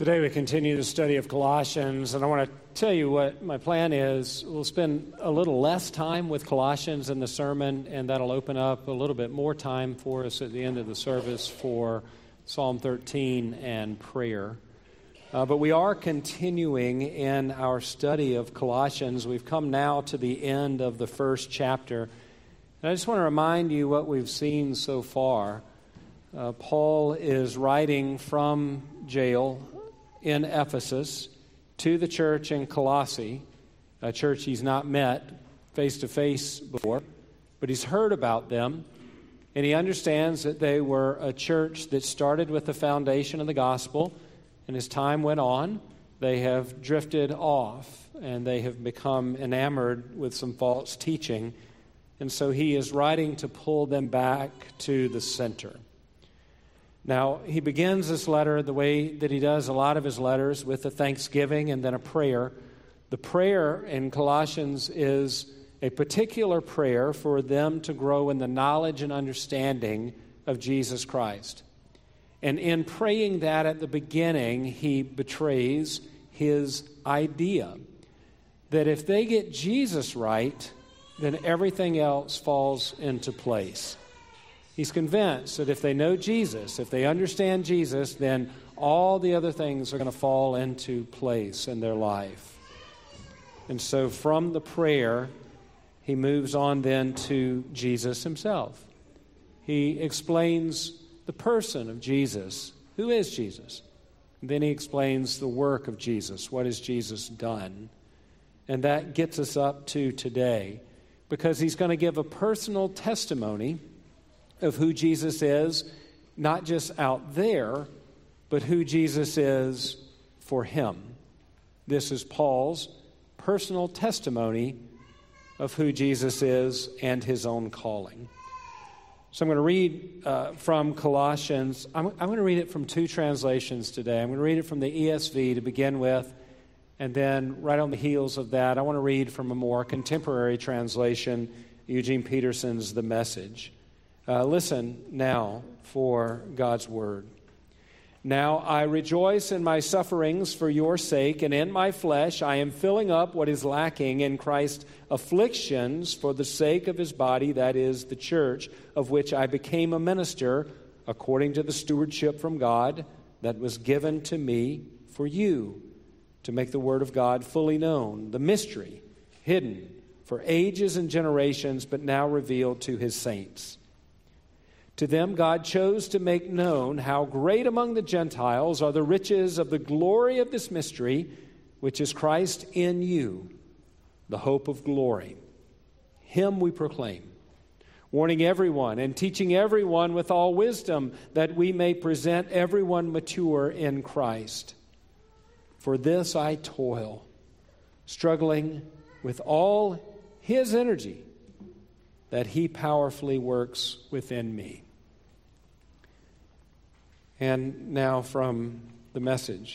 Today we continue the study of Colossians, and I want to tell you what my plan is. We'll spend a little less time with Colossians in the sermon, and that'll open up a little bit more time for us at the end of the service for Psalm 13 and prayer. But we are continuing in our study of Colossians. We've come now to the end of the first chapter. And I just want to remind you what we've seen so far. Paul is writing from jail in Ephesus to the church in Colossae, a church he's not met face-to-face before, but he's heard about them, and he understands that they were a church that started with the foundation of the gospel, and as time went on, they have drifted off, and they have become enamored with some false teaching, and so he is writing to pull them back to the center. Now, he begins this letter the way that he does a lot of his letters, with a thanksgiving and then a prayer. The prayer in Colossians is a particular prayer for them to grow in the knowledge and understanding of Jesus Christ. And in praying that at the beginning, he betrays his idea that if they get Jesus right, then everything else falls into place. He's convinced that if they know Jesus, if they understand Jesus, then all the other things are going to fall into place in their life. And so from the prayer, he moves on then to Jesus himself. He explains the person of Jesus. Who is Jesus? And then he explains the work of Jesus. What has Jesus done? And that gets us up to today, because he's going to give a personal testimony of who Jesus is, not just out there, but who Jesus is for him. This is Paul's personal testimony of who Jesus is and his own calling. So I'm going to read from Colossians. I'm going to read it from two translations today. I'm going to read it from the ESV to begin with, and then right on the heels of that, I want to read from a more contemporary translation, Eugene Peterson's The Message. Listen now for God's word. Now I rejoice in my sufferings for your sake, and in my flesh I am filling up what is lacking in Christ's afflictions for the sake of his body, that is, the church, of which I became a minister according to the stewardship from God that was given to me for you, to make the word of God fully known, the mystery hidden for ages and generations, but now revealed to his saints. To them God chose to make known how great among the Gentiles are the riches of the glory of this mystery, which is Christ in you, the hope of glory. Him we proclaim, warning everyone and teaching everyone with all wisdom, that we may present everyone mature in Christ. For this I toil, struggling with all his energy, that he powerfully works within me. And now from the Message.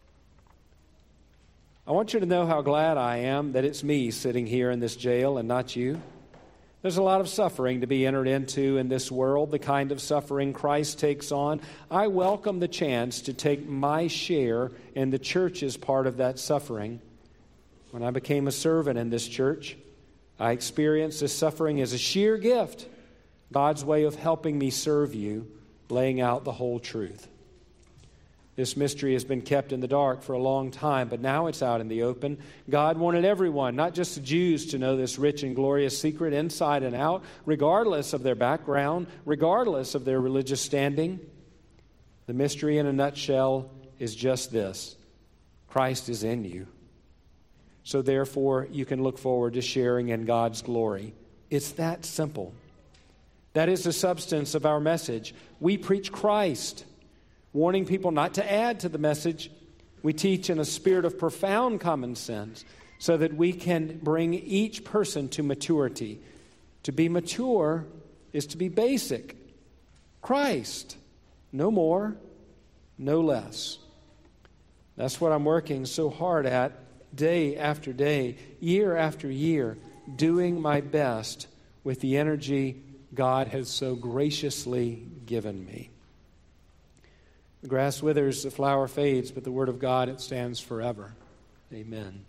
I want you to know how glad I am that it's me sitting here in this jail and not you. There's a lot of suffering to be entered into in this world, the kind of suffering Christ takes on. I welcome the chance to take my share in the church's part of that suffering. When I became a servant in this church, I experienced this suffering as a sheer gift, God's way of helping me serve you, laying out the whole truth. This mystery has been kept in the dark for a long time, but now it's out in the open. God wanted everyone, not just the Jews, to know this rich and glorious secret inside and out, regardless of their background, regardless of their religious standing. The mystery in a nutshell is just this: Christ is in you. So therefore, you can look forward to sharing in God's glory. It's that simple. That is the substance of our message. We preach Christ, warning people not to add to the message. We teach in a spirit of profound common sense so that we can bring each person to maturity. To be mature is to be basic. Christ, no more, no less. That's what I'm working so hard at, day after day, year after year, doing my best with the energy God has so graciously given me. The grass withers, the flower fades, but the word of God, it stands forever. Amen.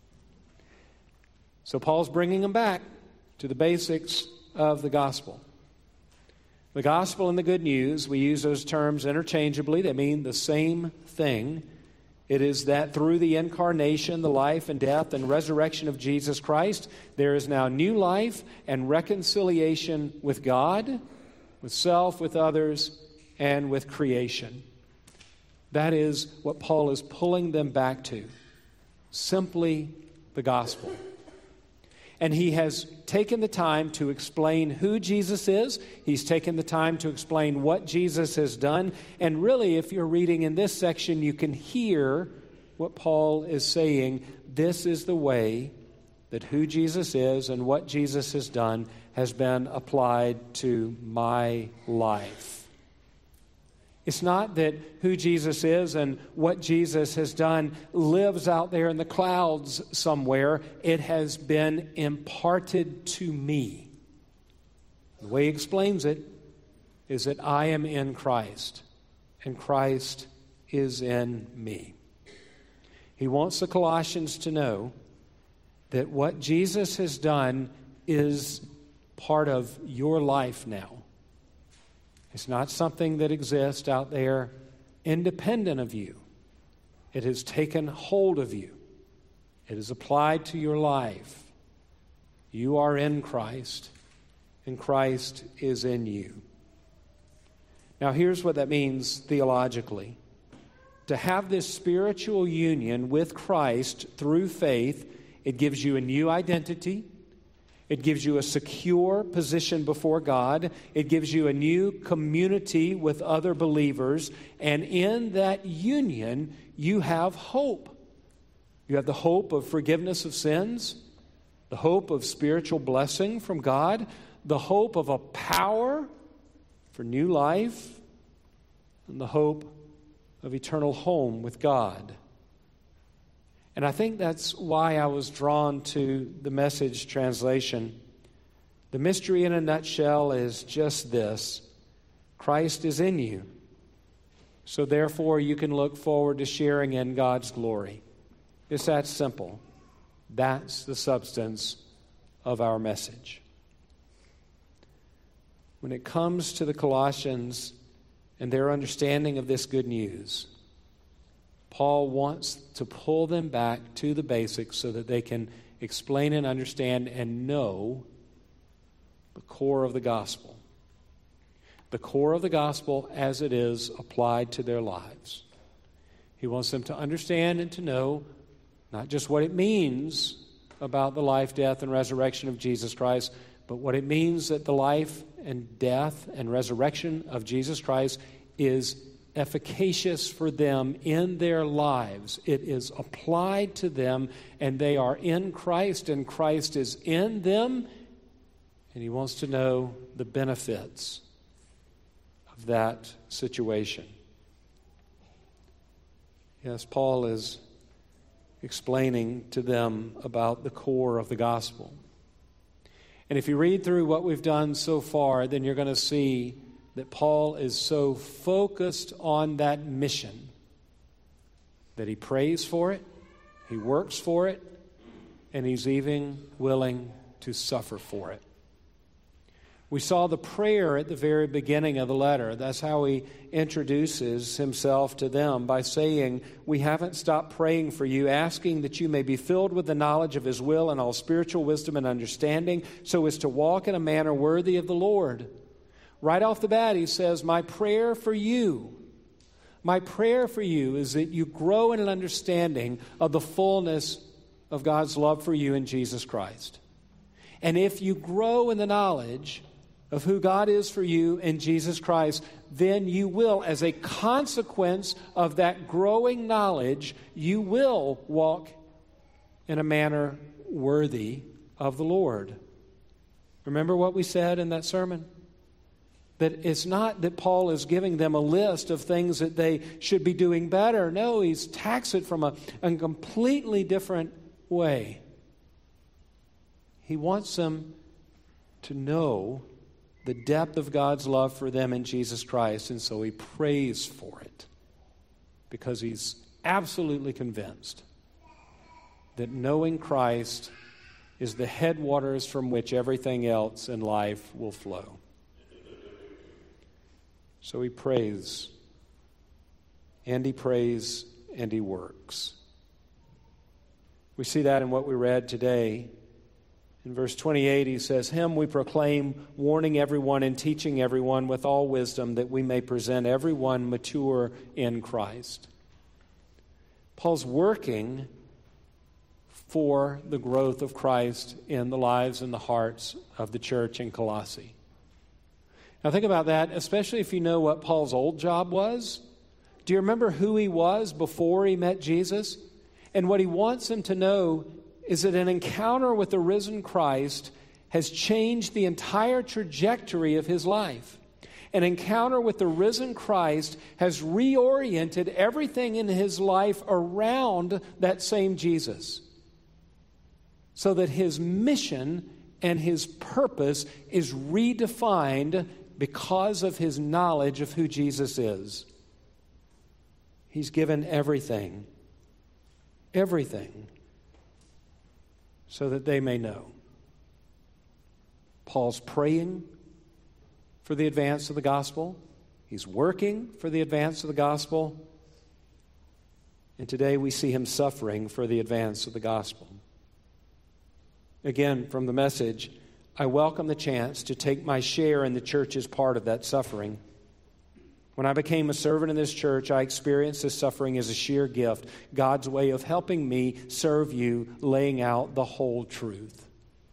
So Paul's bringing them back to the basics of the gospel. The gospel and the good news, we use those terms interchangeably. They mean the same thing. It is that through the incarnation, the life and death and resurrection of Jesus Christ, there is now new life and reconciliation with God, with self, with others, and with creation. That is what Paul is pulling them back to. Simply the gospel. And he has taken the time to explain who Jesus is. He's taken the time to explain what Jesus has done. And really, if you're reading in this section, you can hear what Paul is saying. This is the way that who Jesus is and what Jesus has done has been applied to my life. It's not that who Jesus is and what Jesus has done lives out there in the clouds somewhere. It has been imparted to me. The way he explains it is that I am in Christ, and Christ is in me. He wants the Colossians to know that what Jesus has done is part of your life now. It's not something that exists out there independent of you. It has taken hold of you. It is applied to your life. You are in Christ, and Christ is in you. Now, here's what that means theologically. To have this spiritual union with Christ through faith, it gives you a new identity. It gives you a secure position before God. It gives you a new community with other believers. And in that union, you have hope. You have the hope of forgiveness of sins, the hope of spiritual blessing from God, the hope of a power for new life, and the hope of eternal home with God. And I think that's why I was drawn to the Message translation. The mystery in a nutshell is just this: Christ is in you. So therefore you can look forward to sharing in God's glory. It's that simple. That's the substance of our message. When it comes to the Colossians and their understanding of this good news, Paul wants to pull them back to the basics so that they can explain and understand and know the core of the gospel. The core of the gospel as it is applied to their lives. He wants them to understand and to know not just what it means about the life, death, and resurrection of Jesus Christ, but what it means that the life and death and resurrection of Jesus Christ is efficacious for them in their lives. It is applied to them, and they are in Christ, and Christ is in them, and he wants to know the benefits of that situation. Yes, Paul is explaining to them about the core of the gospel. And if you read through what we've done so far, then you're going to see that Paul is so focused on that mission that he prays for it, he works for it, and he's even willing to suffer for it. We saw the prayer at the very beginning of the letter. That's how he introduces himself to them, by saying, "We haven't stopped praying for you, asking that you may be filled with the knowledge of his will and all spiritual wisdom and understanding, so as to walk in a manner worthy of the Lord." Right off the bat, he says, my prayer for you is that you grow in an understanding of the fullness of God's love for you in Jesus Christ. And if you grow in the knowledge of who God is for you in Jesus Christ, then you will, as a consequence of that growing knowledge, you will walk in a manner worthy of the Lord. Remember what we said in that sermon? That it's not that Paul is giving them a list of things that they should be doing better. No, he's taxed it from a completely different way. He wants them to know the depth of God's love for them in Jesus Christ, and so he prays for it. because he's absolutely convinced that knowing Christ is the headwaters from which everything else in life will flow. So he prays, and he prays, and he works. We see that in what we read today. In verse 28, he says, "Him we proclaim, warning everyone and teaching everyone with all wisdom, that we may present everyone mature in Christ." Paul's working for the growth of Christ in the lives and the hearts of the church in Colossae. Now think about that, especially if you know what Paul's old job was. Do you remember who he was before he met Jesus? And what he wants him to know is that an encounter with the risen Christ has changed the entire trajectory of his life. An encounter with the risen Christ has reoriented everything in his life around that same Jesus, so that his mission and his purpose is redefined because of his knowledge of who Jesus is. He's given everything, so that they may know. Paul's praying for the advance of the gospel. He's working for the advance of the gospel. And today we see him suffering for the advance of the gospel. Again, from the message, I welcome the chance to take my share in the church's part of that suffering. When I became a servant in this church, I experienced this suffering as a sheer gift, God's way of helping me serve you, laying out the whole truth.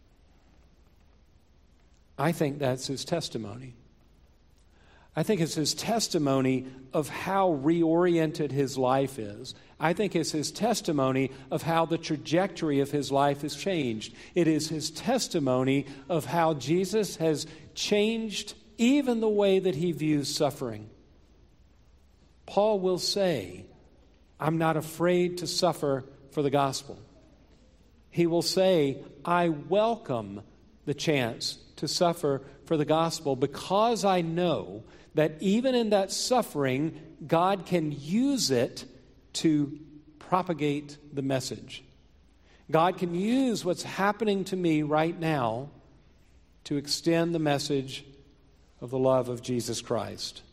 I think that's his testimony. I think it's his testimony of how reoriented his life is. I think it's his testimony of how the trajectory of his life has changed. It is his testimony of how Jesus has changed even the way that he views suffering. Paul will say, I'm not afraid to suffer for the gospel. He will say, I welcome the chance to suffer for the gospel because I know that even in that suffering, God can use it to propagate the message. God can use what's happening to me right now to extend the message of the love of Jesus Christ.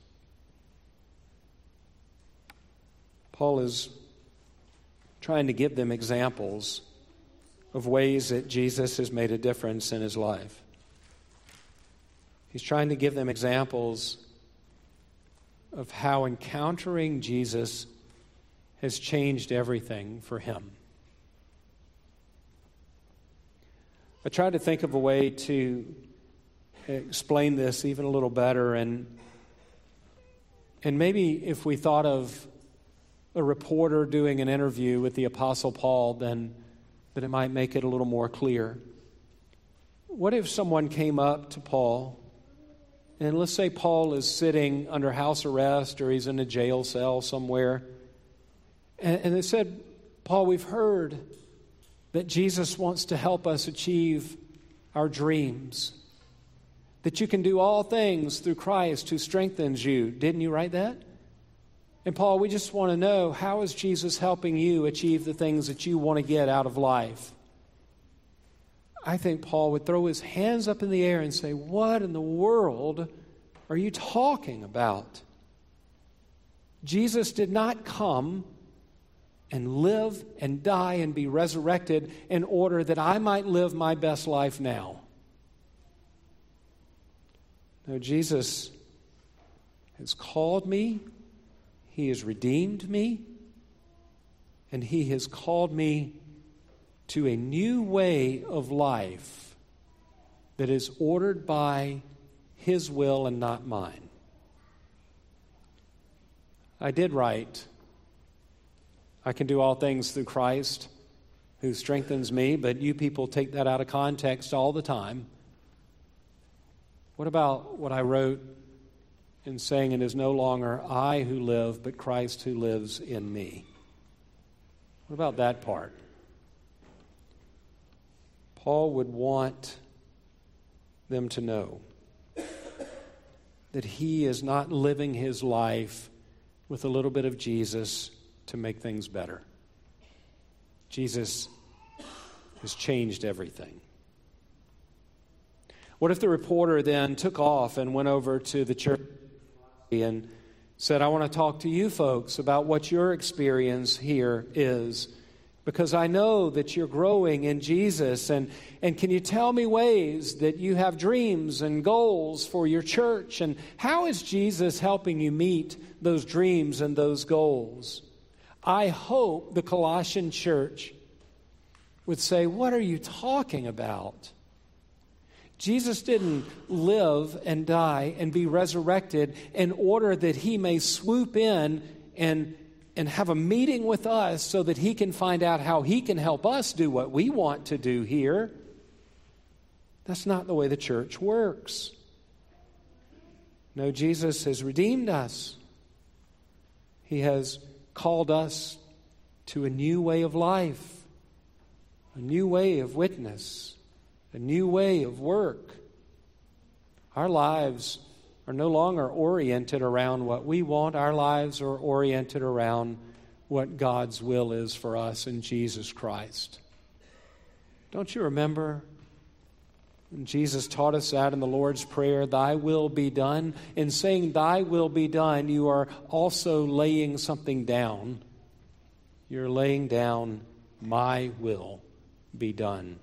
Paul is trying to give them examples of ways that Jesus has made a difference in his life. He's trying to give them examples of how encountering Jesus has changed everything for him. I tried to think of a way to explain this even a little better, and maybe if we thought of a reporter doing an interview with the Apostle Paul, then it might make it a little more clear. What if someone came up to Paul, and let's say Paul is sitting under house arrest or he's in a jail cell somewhere, and they said, Paul, we've heard that Jesus wants to help us achieve our dreams, that you can do all things through Christ who strengthens you. Didn't you write that? And Paul, we just want to know, how is Jesus helping you achieve the things that you want to get out of life? I think Paul would throw his hands up in the air and say, what in the world are you talking about? Jesus did not come and live and die and be resurrected in order that I might live my best life now. No, Jesus has called me, he has redeemed me, and he has called me to a new way of life that is ordered by his will and not mine. I did write, I can do all things through Christ who strengthens me, but you people take that out of context all the time. What about what I wrote in saying it is no longer I who live, but Christ who lives in me? What about that part? Paul would want them to know that he is not living his life with a little bit of Jesus to make things better. Jesus has changed everything. What if the reporter then took off and went over to the church and said, I want to talk to you folks about what your experience here is, because I know that you're growing in Jesus, and can you tell me ways that you have dreams and goals for your church, and how is Jesus helping you meet those dreams and those goals? I hope the Colossian church would say, what are you talking about? Jesus didn't live and die and be resurrected in order that he may swoop in and have a meeting with us so that he can find out how he can help us do what we want to do here. That's not the way the church works. No, Jesus has redeemed us. He has called us to a new way of life, a new way of witness, a new way of work. Our lives are no longer oriented around what we want. Our lives are oriented around what God's will is for us in Jesus Christ. Don't you remember when Jesus taught us that in the Lord's Prayer, thy will be done? In saying thy will be done, you are also laying something down. You're laying down my will be done.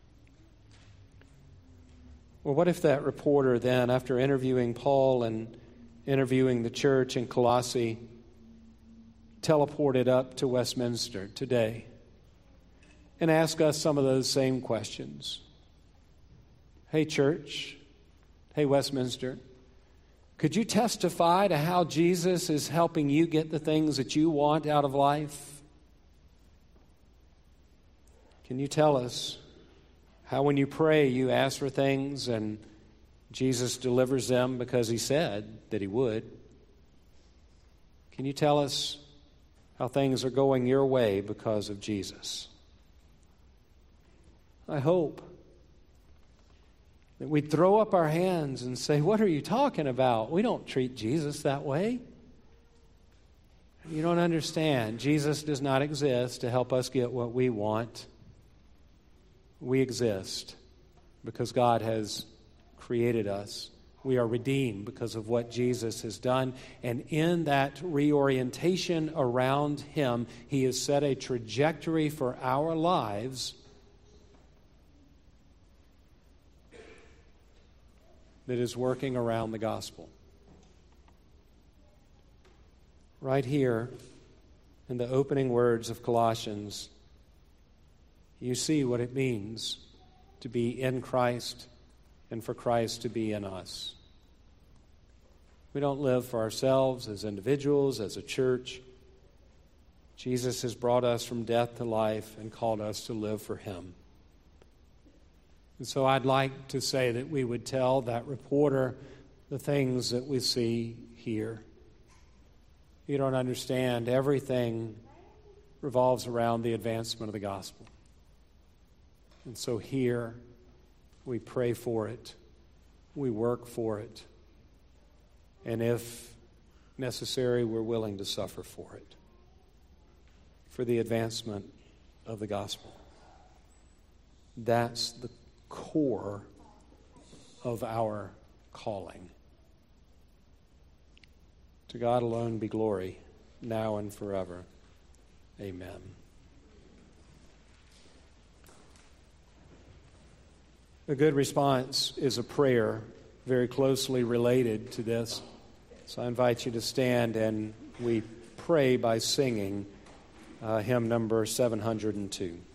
Well, what if that reporter then, after interviewing Paul and interviewing the church in Colossae, teleported up to Westminster today and asked us some of those same questions? Hey, church. Hey, Westminster. Could you testify to how Jesus is helping you get the things that you want out of life? Can you tell us how when you pray, you ask for things and Jesus delivers them because he said that he would? Can you tell us how things are going your way because of Jesus? I hope that we'd throw up our hands and say, what are you talking about? We don't treat Jesus that way. You don't understand. Jesus does not exist to help us get what we want. We exist because God has created us. We are redeemed because of what Jesus has done. And in that reorientation around him, he has set a trajectory for our lives that is working around the gospel. Right here in the opening words of Colossians, you see what it means to be in Christ and for Christ to be in us. We don't live for ourselves as individuals, as a church. Jesus has brought us from death to life and called us to live for him. And so I'd like to say that we would tell that reporter the things that we see here. You don't understand. Everything revolves around the advancement of the gospel. And so here, we pray for it. We work for it. And if necessary, we're willing to suffer for it. For the advancement of the gospel. That's the core of our calling. To God alone be glory, now and forever. Amen. A good response is a prayer very closely related to this. So I invite you to stand and we pray by singing hymn number 702.